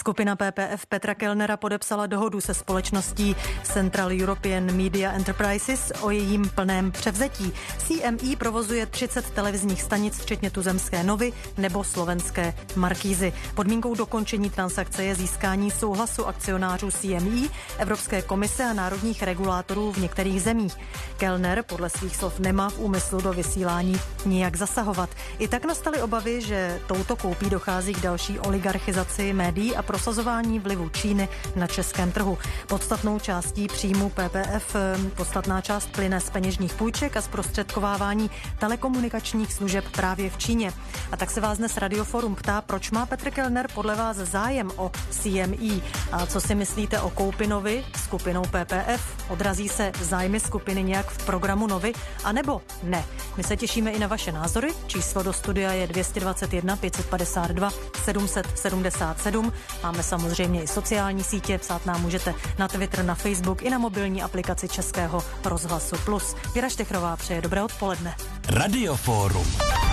Skupina PPF Petra Kellnera podepsala dohodu se společností Central European Media Enterprises o jejím plném převzetí. CME provozuje 30 televizních stanic, včetně tuzemské Novy nebo slovenské Markízy. Podmínkou dokončení transakce je získání souhlasu akcionářů CME, Evropské komise a národních regulátorů v některých zemích. Kellner podle svých slov nemá v úmyslu do vysílání nijak zasahovat. I tak nastaly obavy, že touto koupí dochází k další oligarchizaci médií a prosazování vlivu Číny na českém trhu. Podstatnou částí příjmu PPF podstatná část plyne z peněžních půjček a zprostředkovávání telekomunikačních služeb právě v Číně. A tak se vás dnes Radioforum ptá, proč má Petr Kellner podle vás zájem o CME a co si myslíte o koupi Novy skupinou PPF? Odrazí se zájmy skupiny nějak v programu Novy, anebo ne? My se těšíme i na vaše názory. Číslo do studia je 221 552 777. Máme samozřejmě i sociální sítě, psát nám můžete na Twitter, na Facebook i na mobilní aplikaci Českého rozhlasu Plus. Věra Štechrová přeje dobré odpoledne. Radioforum.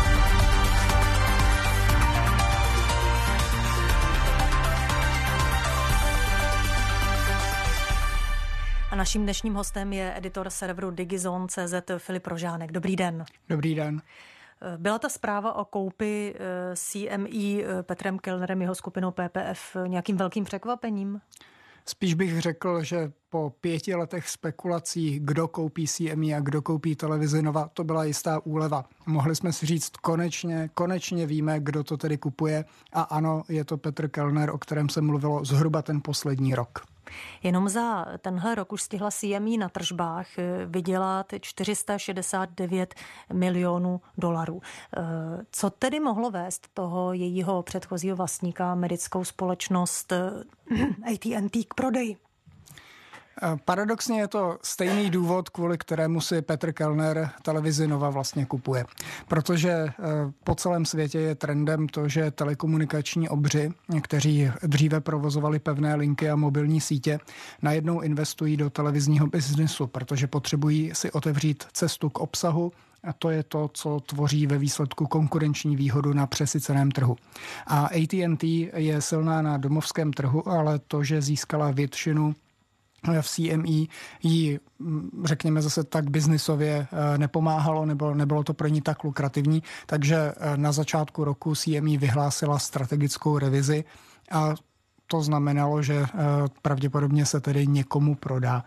A naším dnešním hostem je editor serveru Digizone.cz Filip Rožánek. Dobrý den. Dobrý den. Byla ta zpráva o koupi CME Petrem Kellnerem, jeho skupinou PPF, nějakým velkým překvapením? Spíš bych řekl, že po 5 letech spekulací, kdo koupí CME a kdo koupí televizi Nova, to byla jistá úleva. Mohli jsme si říct, konečně víme, kdo to tedy kupuje. A ano, je to Petr Kellner, o kterém se mluvilo zhruba ten poslední rok. Jenom za tenhle rok už stihla CME na tržbách vydělat 469 milionů dolarů. Co tedy mohlo vést toho jejího předchozího vlastníka, americkou společnost AT&T, k prodeji? Paradoxně je to stejný důvod, kvůli kterému si Petr Kellner televizi Nova vlastně kupuje. Protože po celém světě je trendem to, že telekomunikační obři, kteří dříve provozovali pevné linky a mobilní sítě, najednou investují do televizního biznesu, protože potřebují si otevřít cestu k obsahu, a to je to, co tvoří ve výsledku konkurenční výhodu na přesyceném trhu. A AT&T je silná na domovském trhu, ale to, že získala většinu v CME jí, řekněme zase tak biznisově nepomáhalo, nebo nebylo to pro ní tak lukrativní, takže na začátku roku CME vyhlásila strategickou revizi a to znamenalo, že pravděpodobně se tedy někomu prodá.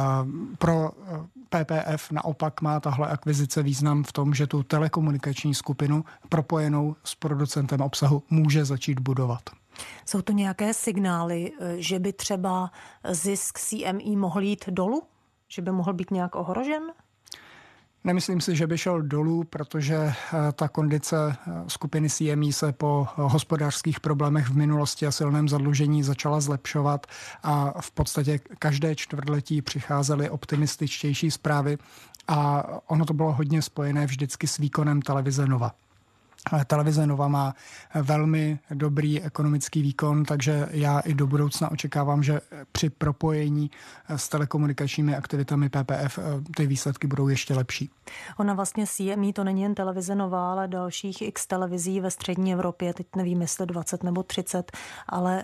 Pro PPF naopak má tahle akvizice význam v tom, že tu telekomunikační skupinu propojenou s producentem obsahu může začít budovat. Jsou to nějaké signály, že by třeba zisk CME mohl jít dolů? Že by mohl být nějak ohrožen? Nemyslím si, že by šel dolů, protože ta kondice skupiny CME se po hospodářských problémech v minulosti a silném zadlužení začala zlepšovat a v podstatě každé čtvrtletí přicházely optimističtější zprávy a ono to bylo hodně spojené vždycky s výkonem televize Nova. Televize Nova má velmi dobrý ekonomický výkon, takže já i do budoucna očekávám, že při propojení s telekomunikačními aktivitami PPF ty výsledky budou ještě lepší. Ona vlastně CME to není jen televize Nova, ale dalších x televizí ve střední Evropě, teď nevím, jestli 20 nebo 30, ale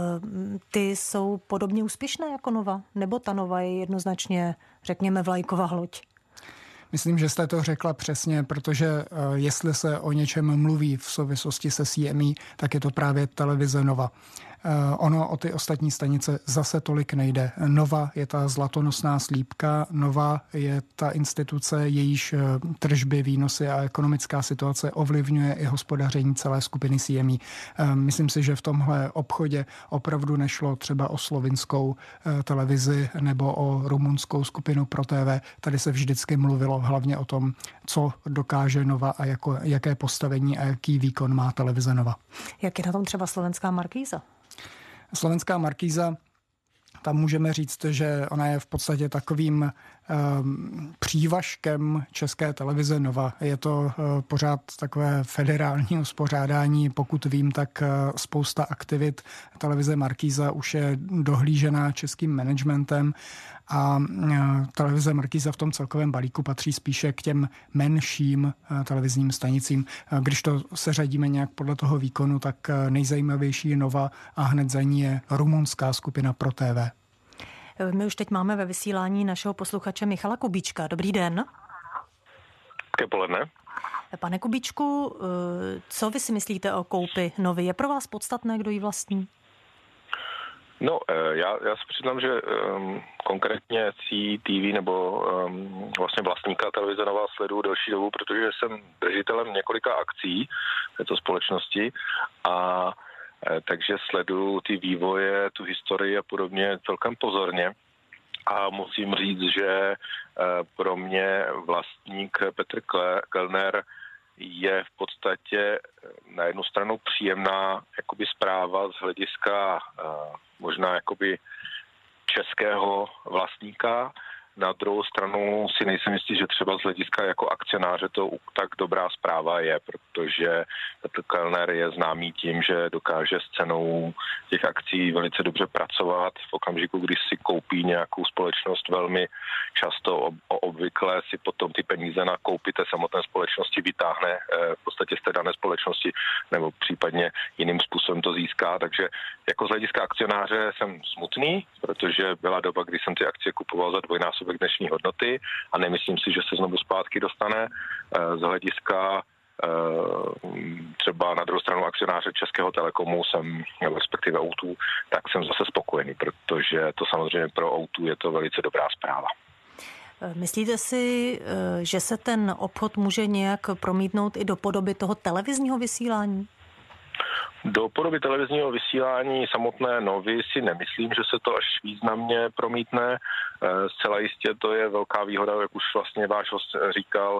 ty jsou podobně úspěšné jako Nova, nebo ta Nova je jednoznačně, řekněme, vlajková loď? Myslím, že jste to řekla přesně, protože jestli se o něčem mluví v souvislosti se CME, tak je to právě televize Nova. Ono o ty ostatní stanice zase tolik nejde. Nova je ta zlatonosná slípka, Nova je ta instituce, jejíž tržby, výnosy a ekonomická situace ovlivňuje i hospodaření celé skupiny CME. Myslím si, že v tomhle obchodě opravdu nešlo třeba o slovinskou televizi nebo o rumunskou skupinu Pro TV. Tady se vždycky mluvilo hlavně o tom, co dokáže Nova a jaké postavení a jaký výkon má televize Nova. Jak je na tom třeba slovenská Markíza? Slovenská Markíza, tam můžeme říct, že ona je v podstatě takovým přívažkem České televize Nova. Je to pořád takové federální uspořádání. Pokud vím, tak spousta aktivit televize Markíza už je dohlížená českým managementem a televize Markíza v tom celkovém balíku patří spíše k těm menším televizním stanicím. Když to seřadíme nějak podle toho výkonu, tak nejzajímavější je Nova a hned za ní je rumunská skupina Pro TV. My už teď máme ve vysílání našeho posluchače Michala Kubíčka. Dobrý den. Dobré poledne. Pane Kubíčku, co vy si myslíte o koupi Novy? Je pro vás podstatné, kdo ji vlastní? No, já se přiznám, že konkrétně CTV nebo vlastně vlastníka televize Nova sleduju delší dobu, protože jsem držitelem několika akcí této společnosti a takže sleduju ty vývoje, tu historii a podobně celkem pozorně. A musím říct, že pro mě vlastník Petr Kellner je v podstatě na jednu stranu příjemná jakoby zpráva z hlediska možná jakoby českého vlastníka. Na druhou stranu si nejsem jistý, že třeba z hlediska jako akcionáře to tak dobrá zpráva je, protože Petr Kellner je známý tím, že dokáže s cenou těch akcí velice dobře pracovat. V okamžiku, když si koupí nějakou společnost, velmi často obvykle si potom ty peníze na koupi té samotné společnosti vytáhne v podstatě z té dané společnosti nebo případně jiným způsobem to získá. Takže jako z hlediska akcionáře jsem smutný, protože byla doba, kdy jsem ty akcie kupoval za dvojnásobek dnešní hodnoty a nemyslím si, že se znovu zpátky dostane. Z hlediska třeba na druhou stranu akcionáře Českého Telekomu jsem, respektive O2, tak jsem zase spokojený, protože to samozřejmě pro O2 je to velice dobrá zpráva. Myslíte si, že se ten obchod může nějak promítnout i do podoby toho televizního vysílání? Do podoby televizního vysílání samotné Novy si nemyslím, že se to až významně promítne. Zcela jistě to je velká výhoda, jak už vlastně váš host říkal,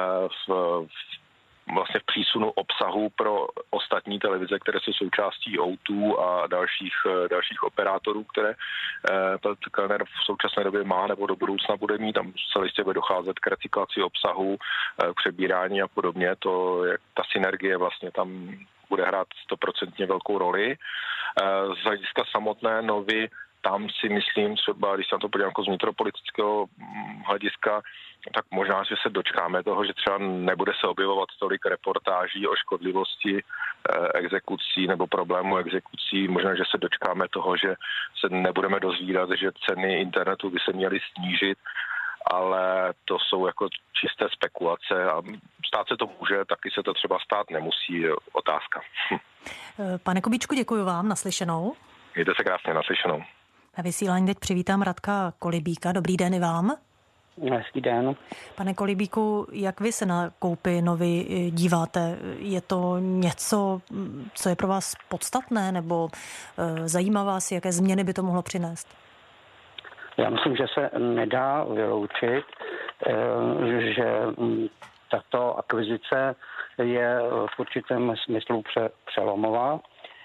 vlastně v přísunu obsahu pro ostatní televize, které jsou součástí O2 a dalších operátorů, které Petr Kellner v současné době má nebo do budoucna bude mít. Tam zcela jistě bude docházet k recyklaci obsahu, k přebírání a podobně. To je ta synergie vlastně tam bude hrát 100% velkou roli. Z hlediska samotné Novy, tam si myslím třeba, když se na to podívám jako z vnitropolitického hlediska, tak možná, že se dočkáme toho, že třeba nebude se objevovat tolik reportáží o škodlivosti exekucí nebo problému exekucí. Možná, že se dočkáme toho, že se nebudeme dozvídat, že ceny internetu by se měly snížit, ale to jsou jako čisté spekulace a stát se to může, taky se to třeba stát nemusí, otázka. Pane Kubíčku, děkuji vám, naslyšenou. Mějte se krásně, naslyšenou. Na vysílání teď přivítám Radka Kolibíka. Dobrý den i vám. Hezký den. Pane Kolibíku, jak vy se na koupi Novy díváte? Je to něco, co je pro vás podstatné, nebo zajímá vás, jaké změny by to mohlo přinést? Já myslím, že se nedá vyloučit, že tato akvizice je v určitém smyslu přelomová.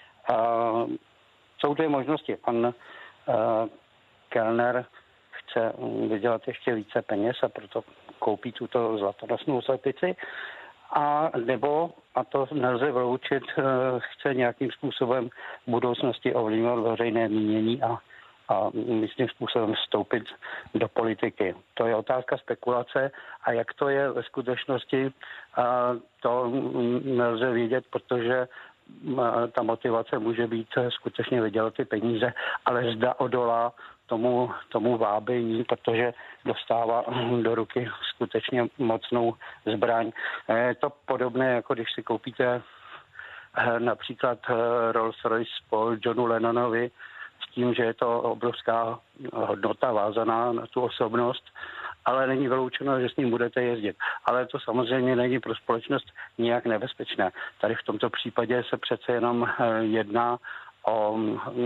Jsou dvě možnosti. Pan Kellner chce vydělat ještě více peněz a proto koupí tuto zlatonosnou slepici. A nebo, a to nelze vyloučit, chce nějakým způsobem v budoucnosti ovlivňovat veřejné mínění a myslím způsobem vstoupit do politiky. To je otázka spekulace a jak to je ve skutečnosti, to nelze vědět, protože ta motivace může být skutečně vydělat ty peníze, ale zda odolá tomu vábení, protože dostává do ruky skutečně mocnou zbraň. Je to podobné, jako když si koupíte například Rolls-Royce po Johnu Lennonovi, s tím, že je to obrovská hodnota vázaná na tu osobnost, ale není vyloučeno, že s ním budete jezdit. Ale to samozřejmě není pro společnost nijak nebezpečné. Tady v tomto případě se přece jenom jedná o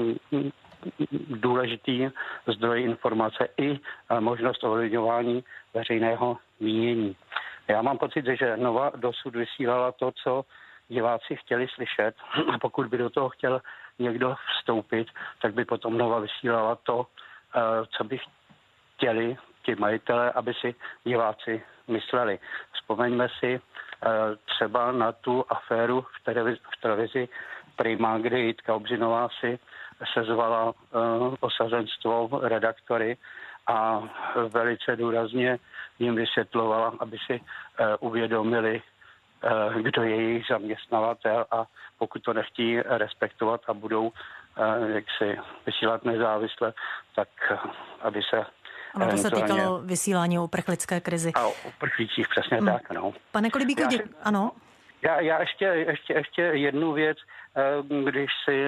důležitý zdroj informace i možnost ovlivňování veřejného mínění. Já mám pocit, že Nova dosud vysílala to, co diváci chtěli slyšet, a pokud by do toho chtěl někdo vstoupit, tak by potom Nova vysílala to, co by chtěli ti majitelé, aby si diváci mysleli. Vzpomeňme si třeba na tu aféru v televizi Prima, kdy Jitka Obřinová si sezvala osazenstvo, redaktory a velice důrazně jim vysvětlovala, aby si uvědomili, kdo je jejich zaměstnavatel a pokud to nechtějí respektovat a budou jaksi vysílat nezávisle, tak aby se... Ano, to se týkalo vysílání o uprchlické krizi. A o uprchlících, přesně tak, no. Pane Kolibíku, ano? Já ještě jednu věc, když si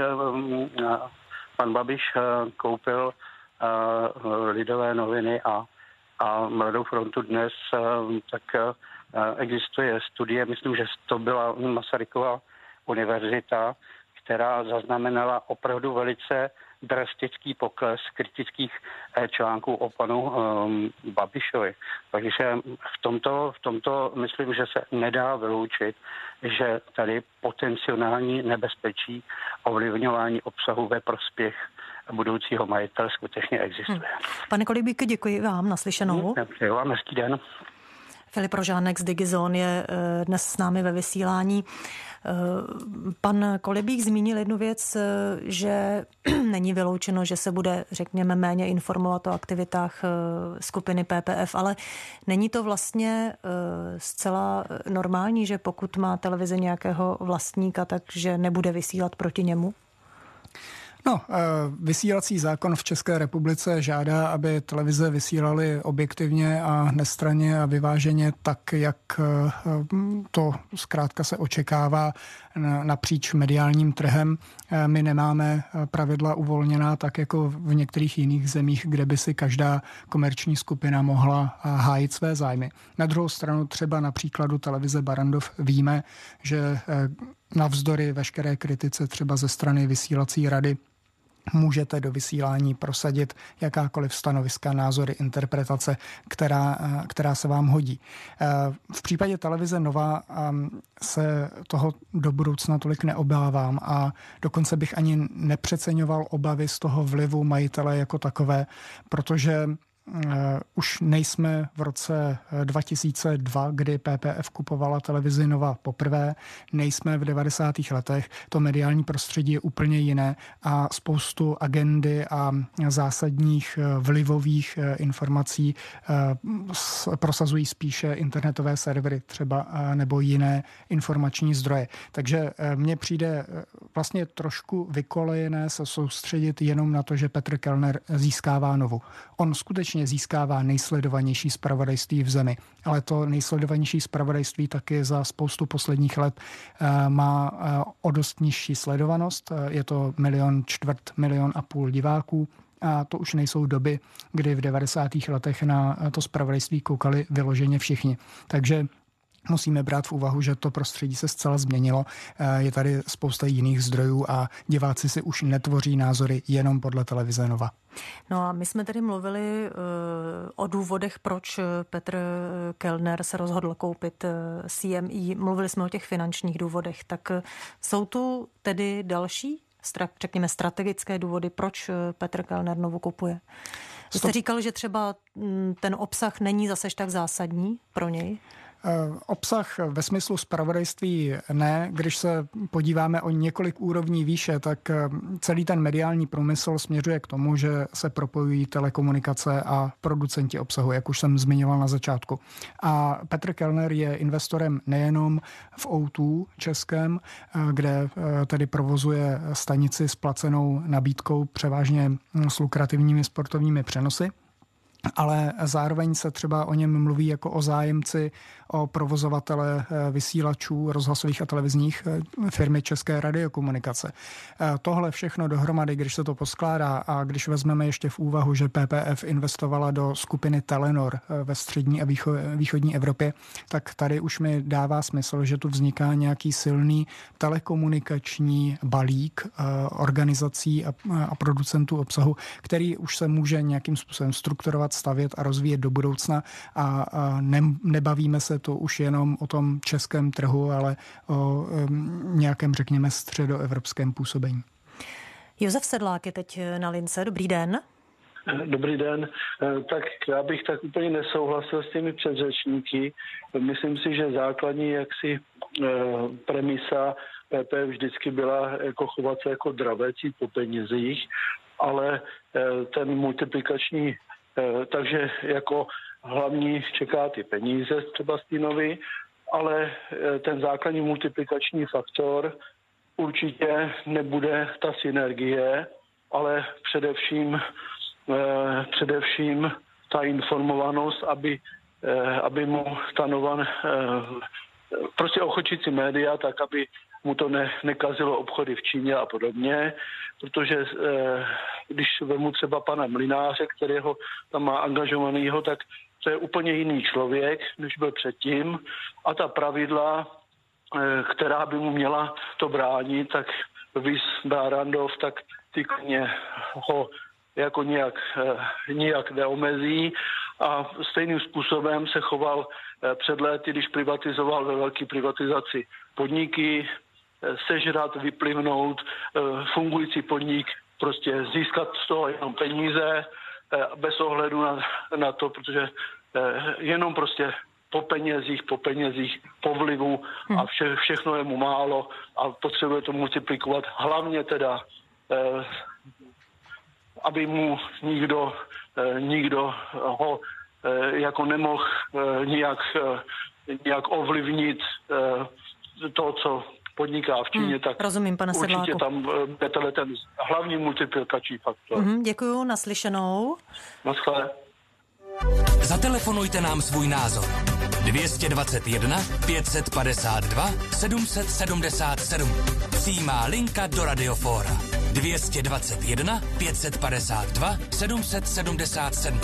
pan Babiš koupil Lidové noviny a Mladou frontu dnes, tak existuje studie, myslím, že to byla Masarykova univerzita, která zaznamenala opravdu velice drastický pokles kritických článků o panu Babišovi. Takže v tomto myslím, že se nedá vyloučit, že tady potenciální nebezpečí ovlivňování obsahu ve prospěch budoucího majitele skutečně existuje. Pane Kolibíku, děkuji vám, naslyšenou. Přeju vám hezký den. Filip Rožánek z Digizon je dnes s námi ve vysílání. Pan Kolibík zmínil jednu věc, že není vyloučeno, že se bude, řekněme, méně informovat o aktivitách skupiny PPF, ale není to vlastně zcela normální, že pokud má televize nějakého vlastníka, takže nebude vysílat proti němu? No, vysílací zákon v České republice žádá, aby televize vysílaly objektivně a nestranně a vyváženě tak, jak to zkrátka se očekává napříč mediálním trhem. My nemáme pravidla uvolněná tak, jako v některých jiných zemích, kde by si každá komerční skupina mohla hájit své zájmy. Na druhou stranu třeba na příkladu televize Barrandov víme, že navzdory veškeré kritice třeba ze strany vysílací rady můžete do vysílání prosadit jakákoliv stanoviska, názory, interpretace, která se vám hodí. V případě televize Nova se toho do budoucna tolik neobávám a dokonce bych ani nepřeceňoval obavy z toho vlivu majitele jako takové, protože už nejsme v roce 2002, kdy PPF kupovala televizi Nova poprvé, nejsme v 90. letech, to mediální prostředí je úplně jiné a spoustu agendy a zásadních vlivových informací prosazují spíše internetové servery třeba nebo jiné informační zdroje. Takže mně přijde vlastně trošku vykolejené se soustředit jenom na to, že Petr Kellner získává Novu. On skutečně získává nejsledovanější zpravodajství v zemi, ale to nejsledovanější zpravodajství taky za spoustu posledních let má o dost nižší sledovanost. Je to 1,25 milionu diváků. A to už nejsou doby, kdy v 90. letech na to zpravodajství koukali vyloženě všichni. Takže musíme brát v úvahu, že to prostředí se zcela změnilo. Je tady spousta jiných zdrojů a diváci si už netvoří názory jenom podle televize Nova. No a my jsme tedy mluvili o důvodech, proč Petr Kellner se rozhodl koupit CME. Mluvili jsme o těch finančních důvodech. Tak jsou tu tedy další, řekněme, strategické důvody, proč Petr Kellner Novu kupuje? Vy jste říkal, že třeba ten obsah není zase tak zásadní pro něj? Obsah ve smyslu zpravodajství ne. Když se podíváme o několik úrovní výše, tak celý ten mediální průmysl směřuje k tomu, že se propojují telekomunikace a producenti obsahu, jak už jsem zmiňoval na začátku. A Petr Kellner je investorem nejenom v O2 českém, kde tedy provozuje stanici s placenou nabídkou, převážně s lukrativními sportovními přenosy, ale zároveň se třeba o něm mluví jako o zájemci, o provozovatele vysílačů rozhlasových a televizních firmy České radiokomunikace. Tohle všechno dohromady, když se to poskládá a když vezmeme ještě v úvahu, že PPF investovala do skupiny Telenor ve střední a východní Evropě, tak tady už mi dává smysl, že tu vzniká nějaký silný telekomunikační balík organizací a producentů obsahu, který už se může nějakým způsobem strukturovat, stavět a rozvíjet do budoucna a nebavíme se to už jenom o tom českém trhu, ale o nějakém, řekněme, středoevropském působení. Josef Sedlák je teď na lince. Dobrý den. Dobrý den. Tak já bych tak úplně nesouhlasil s těmi předřečníky. Myslím si, že základní jaksi premisa PP vždycky byla jako chovat se jako dravec po penězích, ale ten multiplikační, takže jako hlavní čeká ty peníze třeba Stínovi, ale ten základní multiplikační faktor určitě nebude ta synergie, ale především ta informovanost, aby mu ta nová prostě ochočící média, tak aby mu to nekazilo obchody v Číně a podobně, protože když vemu třeba pana Mlynáře, kterého tam má angažovanýho, tak to je úplně jiný člověk, než byl předtím, a ta pravidla, která by mu měla to bránit, tak Vys Barrandov, tak ty klidně ho jako nijak neomezí a stejným způsobem se choval před léty, když privatizoval ve velké privatizaci podniky, sežrat, vyplivnout fungující podnik, prostě získat z toho jenom peníze bez ohledu na to, protože jenom prostě po penězích, po vlivu a všechno je mu málo a potřebuje to multiplikovat. Hlavně teda, aby mu nikdo ho jako nemohl nijak ovlivnit to, co podniká v Číně, tak rozumím, pane Sedláku. Určitě tam je ten hlavní multiplikační faktor. Děkuju, naslyšenou. Naschle. Zatelefonujte nám svůj názor. 221 552 777. Přímá linka do Radiofóra. 221 552 777.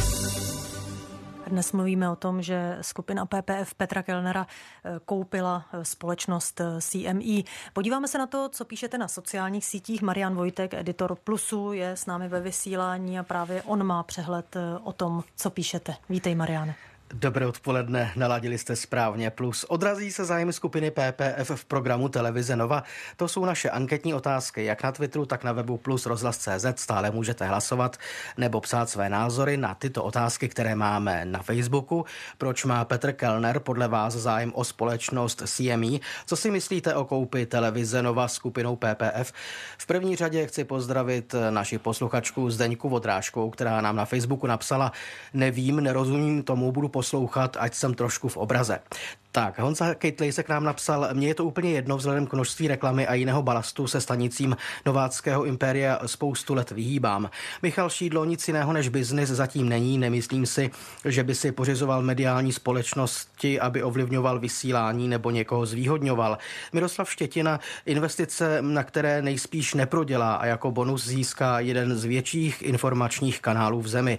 Dnes mluvíme o tom, že skupina PPF Petra Kellnera koupila společnost CME. Podíváme se na to, co píšete na sociálních sítích. Marian Vojtek, editor Plusu, je s námi ve vysílání a právě on má přehled o tom, co píšete. Vítej, Mariane. Dobré odpoledne, naladili jste správně. Plus odrazí se zájem skupiny PPF v programu Televize Nova? To jsou naše anketní otázky, jak na Twitteru, tak na webu Plus rozhlas.cz. Stále můžete hlasovat nebo psát své názory na tyto otázky, které máme na Facebooku. Proč má Petr Kellner podle vás zájem o společnost CME? Co si myslíte o koupi Televize Nova skupinou PPF? V první řadě chci pozdravit naši posluchačku Zdeňku Vodrážkou, která nám na Facebooku napsala: nevím, nerozumím tomu, budu poslouchat, ať jsem trošku v obraze. Tak, Honza Kejtlej se k nám napsal: mně je to úplně jedno, vzhledem k množství reklamy a jiného balastu se stanicím nováckého impéria spoustu let vyhýbám. Michal Šídlo: nic jiného než biznis zatím není, nemyslím si, že by si pořizoval mediální společnosti, aby ovlivňoval vysílání nebo někoho zvýhodňoval. Miroslav Štětina: investice, na které nejspíš neprodělá a jako bonus získá jeden z větších informačních kanálů v zemi.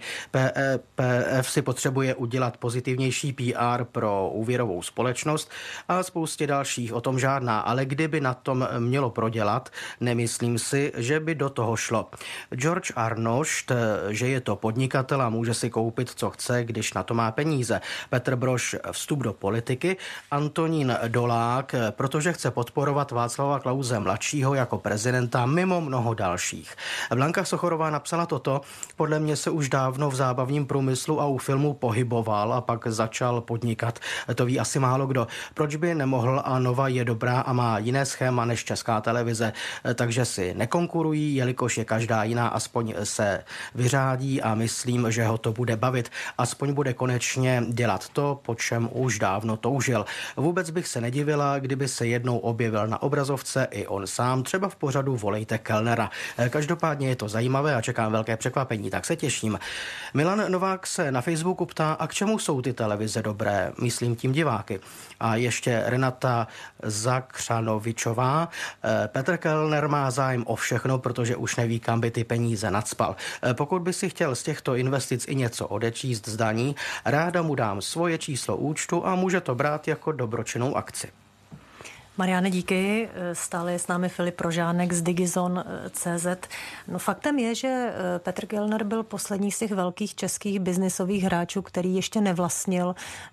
PPF si potřebuje udělat pozitivnější PR pro úvěrovou společnost a spoustě dalších, o tom žádná, ale kdyby na tom mělo prodělat, nemyslím si, že by do toho šlo. George Arnošt, že je to podnikatel a může si koupit, co chce, když na to má peníze. Petr Brož, vstup do politiky. Antonín Dolák, protože chce podporovat Václava Klause mladšího jako prezidenta mimo mnoho dalších. Blanka Sochorová napsala toto: podle mě se už dávno v zábavním průmyslu a u filmu pohyboval a pak začal podnikat. To ví asi málo kdo. Proč by nemohl? A Nova je dobrá a má jiné schéma než Česká televize, takže si nekonkurují, jelikož je každá jiná, aspoň se vyřádí a myslím, že ho to bude bavit. Aspoň bude konečně dělat to, po čem už dávno toužil. Vůbec bych se nedivila, kdyby se jednou objevil na obrazovce i on sám, třeba v pořadu Volejte Kellnera. Každopádně je to zajímavé a čekám velké překvapení, tak se těším. Milan Novák se na Facebooku ptá: a k čemu jsou ty televize dobré? Myslím tím diváky. A ještě Renata Zakřanovičová: Petr Kellner má zájem o všechno, protože už neví, kam by ty peníze nacpal. Pokud by si chtěl z těchto investic i něco odečíst z daní, ráda mu dám svoje číslo účtu a může to brát jako dobročinnou akci. Mariane, díky. Stále je s námi Filip Rožánek z Digizon.cz. No, faktem je, že Petr Kellner byl poslední z těch velkých českých biznisových hráčů, který ještě nevlastnil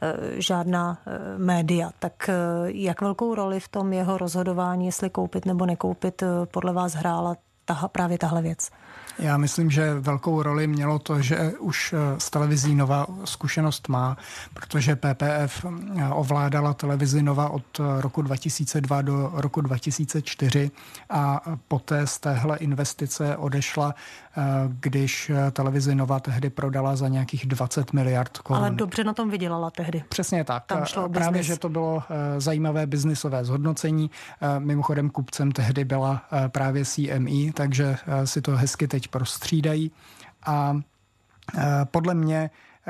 žádná média. Tak jak velkou roli v tom jeho rozhodování, jestli koupit nebo nekoupit, podle vás hrála právě tahle věc? Já myslím, že velkou roli mělo to, že už z televizí Nova zkušenost má, protože PPF ovládala televizi Nova od roku 2002 do roku 2004 a poté z téhle investice odešla, když televizi Nova tehdy prodala za nějakých 20 miliard korun. Ale dobře na tom vydělala tehdy. Přesně tak. Tam šlo právě, že to bylo zajímavé biznisové zhodnocení. Mimochodem kupcem tehdy byla právě CME, takže si to hezky teď prostřídají. A podle mě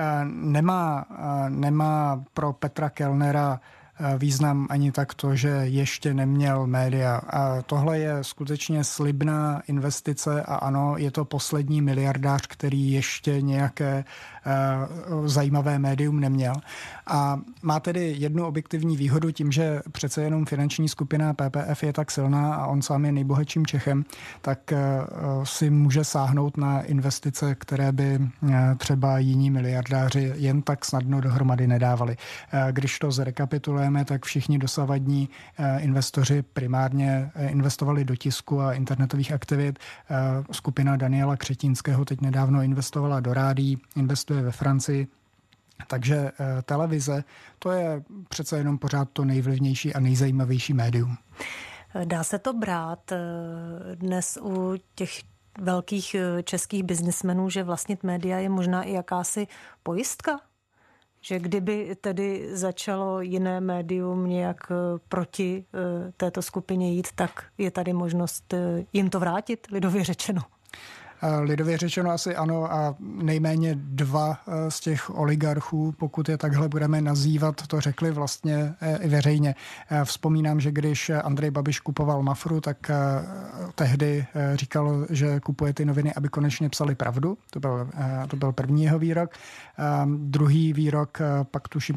nemá pro Petra Kellnera význam ani tak to, že ještě neměl média. A tohle je skutečně slibná investice a ano, je to poslední miliardář, který ještě nějaké zajímavé médium neměl. A má tedy jednu objektivní výhodu tím, že přece jenom finanční skupina PPF je tak silná a on sám je nejbohatším Čechem, tak si může sáhnout na investice, které by třeba jiní miliardáři jen tak snadno dohromady nedávali. Když to zrekapitulujeme, tak všichni dosavadní investoři primárně investovali do tisku a internetových aktivit. Skupina Daniela Křetínského teď nedávno investovala do rádií, investuje ve Francii. Takže televize, to je přece jenom pořád to nejvlivnější a nejzajímavější médium. Dá se to brát dnes u těch velkých českých biznismenů, že vlastnit média je možná i jakási pojistka? Že kdyby tedy začalo jiné médium nějak proti této skupině jít, tak je tady možnost jim to vrátit, lidově řečeno? Lidově řečeno asi ano a nejméně 2 z těch oligarchů, pokud je takhle budeme nazývat, to řekli vlastně i veřejně. Vzpomínám, že když Andrej Babiš kupoval Mafru, tak tehdy říkal, že kupuje ty noviny, aby konečně psali pravdu. To byl první jeho výrok. Druhý výrok pak tuším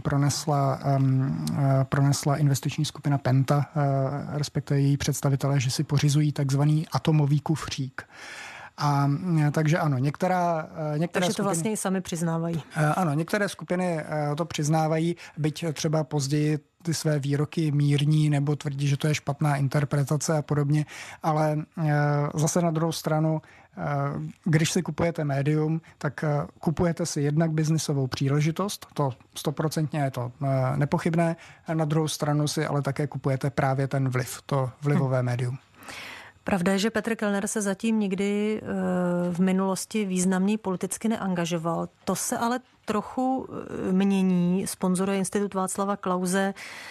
pronesla investiční skupina Penta, respektive její představitelé, že si pořizují takzvaný atomový kufřík. A takže ano, některé takže to skupiny, vlastně i sami přiznávají. Ano, některé skupiny to přiznávají, byť třeba později ty své výroky mírní nebo tvrdí, že to je špatná interpretace a podobně, ale zase na druhou stranu, když si kupujete médium, tak kupujete si jednak biznisovou příležitost, to 100% je to nepochybné, a na druhou stranu si ale také kupujete právě ten vliv, to vlivové médium. Pravda je, že Petr Kellner se zatím nikdy v minulosti významně politicky neangažoval. To se ale trochu mění. Sponzoruje Institut Václava Klause.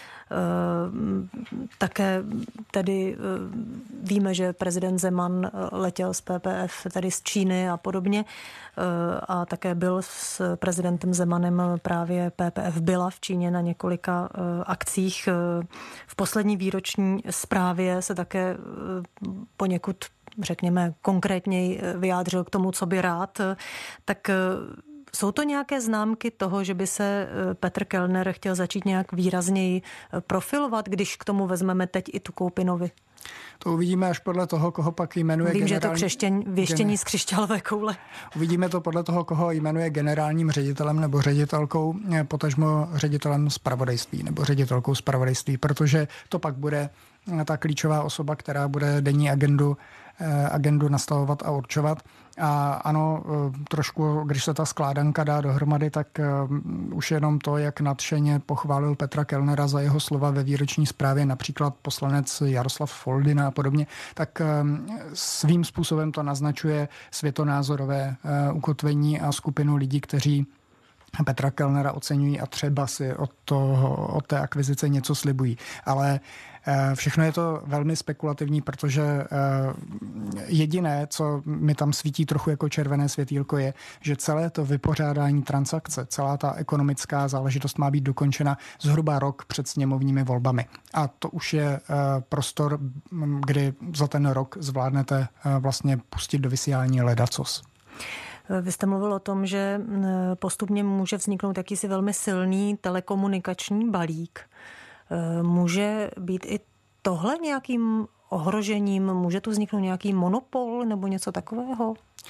Také tedy víme, že prezident Zeman letěl z PPF, tedy z Číny a podobně. A také byl s prezidentem Zemanem právě PPF byla v Číně na několika akcích. V poslední výroční zprávě se také poněkud, řekněme, konkrétněji vyjádřil k tomu, co by rád. Tak jsou to nějaké známky toho, že by se Petr Kellner chtěl začít nějak výrazněji profilovat, když k tomu vezmeme teď i tu koupi Novy? To uvidíme až podle toho, koho pak jmenuje Vím, že je to věštění z křišťálové koule. Uvidíme to podle toho, koho jmenuje generálním ředitelem nebo ředitelkou, potažmo ředitelem zpravodajství nebo ředitelkou zpravodajství, protože to pak bude ta klíčová osoba, která bude denní agendu nastavovat a určovat. A ano, trošku, když se ta skládanka dá dohromady, tak už jenom to, jak nadšeně pochválil Petra Kellnera za jeho slova ve výroční zprávě, například poslanec Jaroslav Foldina a podobně, tak svým způsobem to naznačuje světonázorové ukotvení a skupinu lidí, kteří Petra Kellnera oceňují a třeba si od té akvizice něco slibují. Ale všechno je to velmi spekulativní, protože jediné, co mi tam svítí trochu jako červené světýlko, je, že celé to vypořádání transakce, celá ta ekonomická záležitost má být dokončena zhruba rok před sněmovními volbami. A to už je prostor, kdy za ten rok zvládnete vlastně pustit do vysílání ledacos. Vy jste mluvil o tom, že postupně může vzniknout jakýsi velmi silný telekomunikační balík. Může být i tohle nějakým ohrožením? Může tu vzniknout nějaký monopol nebo něco takového?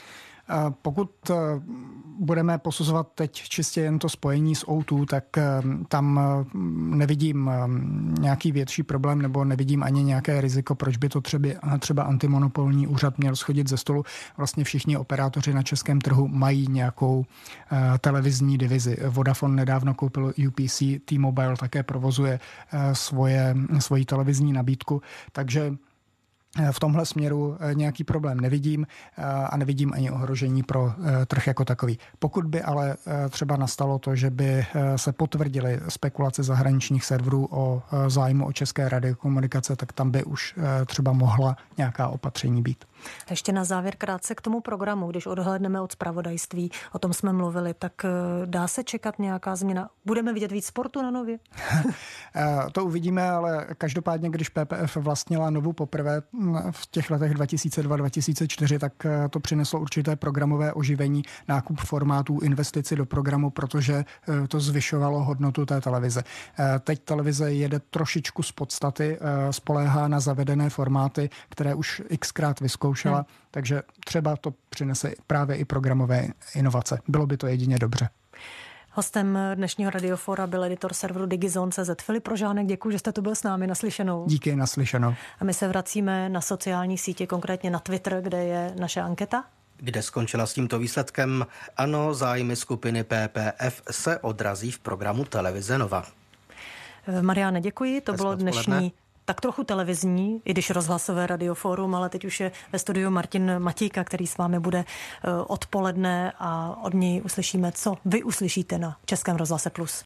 Pokud budeme posuzovat teď čistě jen to spojení s O2, tak tam nevidím nějaký větší problém nebo nevidím ani nějaké riziko, proč by to třeba antimonopolní úřad měl schodit ze stolu. Vlastně všichni operátoři na českém trhu mají nějakou televizní divizi. Vodafone nedávno koupil UPC, T-Mobile také provozuje svoji televizní nabídku, takže v tomhle směru nějaký problém nevidím a nevidím ani ohrožení pro trh jako takový. Pokud by ale třeba nastalo to, že by se potvrdily spekulace zahraničních serverů o zájmu o české radiokomunikace, tak tam by už třeba mohla nějaká opatření být. Ještě na závěr krátce k tomu programu, když odhlédneme od zpravodajství, o tom jsme mluvili, tak dá se čekat nějaká změna? Budeme vidět víc sportu na Nově? To uvidíme, ale každopádně, když PPF vlastnila Novu poprvé v těch letech 2002-2004, tak to přineslo určité programové oživení, nákup formátů, investici do programu, protože to zvyšovalo hodnotu té televize. Teď televize jede trošičku z podstaty, spoléhá na zavedené formáty, které už xkrát vyzkoušela, takže třeba to přinese právě i programové inovace. Bylo by to jedině dobře. Hostem dnešního Radiofora byl editor serveru Digizone.cz Filip Rožánek. Děkuji, že jste tu byl s námi, naslyšenou. Díky, naslyšenou. A my se vracíme na sociální sítě, konkrétně na Twitter, kde je naše anketa. Kde skončila s tímto výsledkem? Ano, zájmy skupiny PPF se odrazí v programu Televize Nova. Mariáne, děkuji. To bylo dnešní tak trochu televizní, i když rozhlasové Radioforum, ale teď už je ve studiu Martin Matíka, který s vámi bude odpoledne a od něj uslyšíme, co vy uslyšíte na Českém rozhlase Plus.